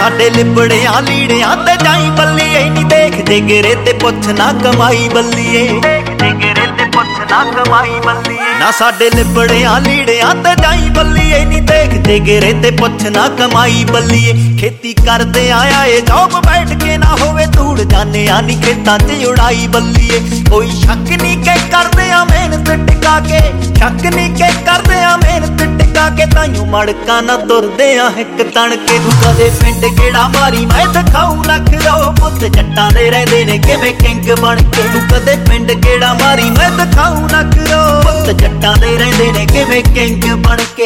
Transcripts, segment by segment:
साडे लिबड़ियां लीड़ियां ते जाई बल्लीए नी देख जिगरे ते पुछ ना कमाई बल्लीए जिगरे ते पुछ ना कमाई बल्लीए ना साडे लिबड़ियां लीड़ियां ते जाई बल्लीए नी देख जिगरे ते पुछ ना कमाई बल्लीए खेती करदे आया ए जॉब बैठ के ना होवे धूड़ जाने आनी खेतां च उड़ाई बल्लीए कोई शक नहीं के करदे आ मेहनत टिका के शक नहीं के करदे आ मेहनत टिका के ताइयों मड़का ना तुरदे आ हिक तण के तू कदे पिंड गेड़ा मारी मैं दिखाऊं लख रो पुੱਤ जट्टां दे रहिंदे ने किवें किंग बन के तू कदे पिंड गेड़ा मारी मैं दिखाऊं लख रो पुੱਤ जट्टां दे रहिंदे ने किवें किंग बन के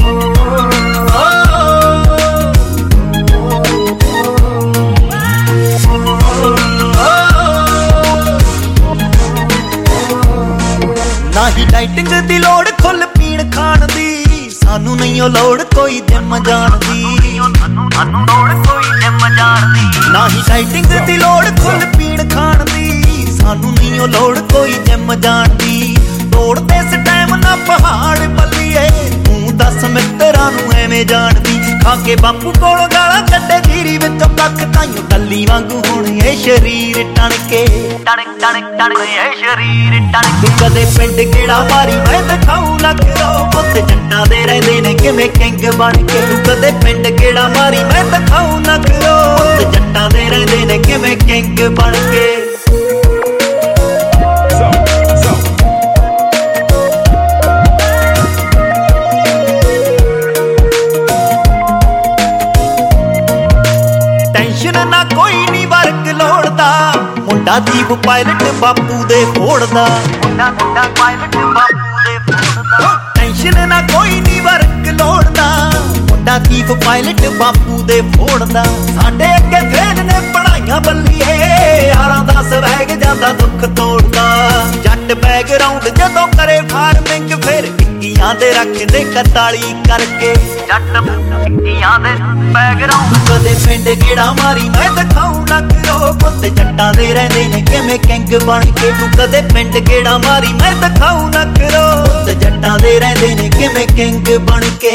ना ही डाइटिंग दी लोड़ खुल पीण खाण दी सानू नहीं लोड़ कोई जिम जाण दी ना ही डाइटिंग दी लोड़ खुल पीण खाण दी सानू नहीं लोड़ कोई जिम जाण दी तोड़ते इस टाइम ना पहाड़ बल्लीए तू दस मित्तरां नू एवें जाणदी खा के बापू कोल गाला कड्डे जीरी विचों कख ताइयों टल्ली वांगू हुण ए शरीर टण के टण टण टण ए शरीर टण के कदे पिंड गेड़ा मारी मैं दिखाऊं लख रो पुੱਤ जट्टां दे रहिंदे ने किवें किंग बन के तू कदे पिंड गेड़ा मारी मैं दिखाऊं लख रो पुੱਤ जट्टां दे रहिंदे ने किवें किंग बन के ना कोई नहीं वर्क लोड़दा मुंडा दीप पायलट बापू दे फोड़दा मुंडा पायलट बापू दे फोड़दा टेंशन ना कोई नहीं वर्क लोड़दा मुंडा दीप पायलट बापू दे फोड़दा साडे अगे फेल ने पढ़ाइयां बल्लीए यारां दा स्वैग जांदा दुख तोड़दा जट बैकग्राउंड जदों करे फार्मिंग फिर इक्कियां दे रखदे 41 करके जट इक्कियां दे बैकग्राउंड कदे पिंड गेड़ा मारी मैं दिखाऊं लख रो पुੱਤ जट्टां दे रहिंदे ने किवें किंग बन के तू कदे पिंड गेड़ा मारी मैं दिखाऊं लख रो पुੱਤ जट्टां दे रहिंदे ने किवें किंग बन के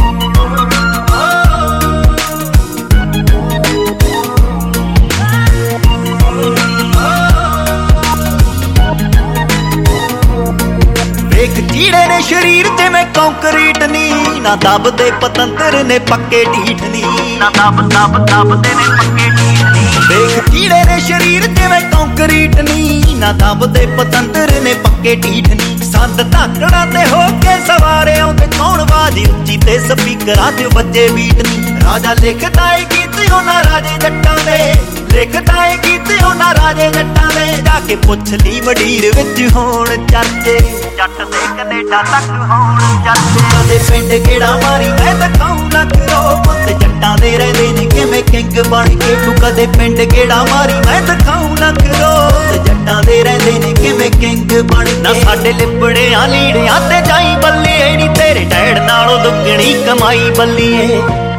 कीड़े ने शरीर जिवें कंकरीट नी ना दबदे पतंतर ने पक्के ढीठ नी ना दबदे ने पक्के ढीठ नी देख कीड़े ने शरीर जिवें कंकरीट नी ना दबदे पतंतर ने पक्के ढीठ नी संद धाकड़ा ते हो के सवारे आउंदे कौन बाजी उच्ची ते स्पीकरां च बजे बीट नी राजा लिखदा है गीत उन्हां राजे जट्टां दे लिखदा है गीत उन्हां राजे जट्टां दे जाके पुछ ली वडीर विच होण चर्चे जट दे कनेडा तक होण चर्चे कदे पिंड गेड़ा मारी मैं दिखाऊं लख रो पुੱਤ जट्टां दे रहिंदे ने किवें किंग बन के तू कदे पिंड गेड़ा मारी मैं दिखाऊं लख रो पुੱਤ जट्टां दे रहिंदे ने किवें किंग बन ना साडे लिबड़ियां लीड़ियां ते जाई बल्लीए नी तेरे डैड नालों दुगणी कमाई बल्लीए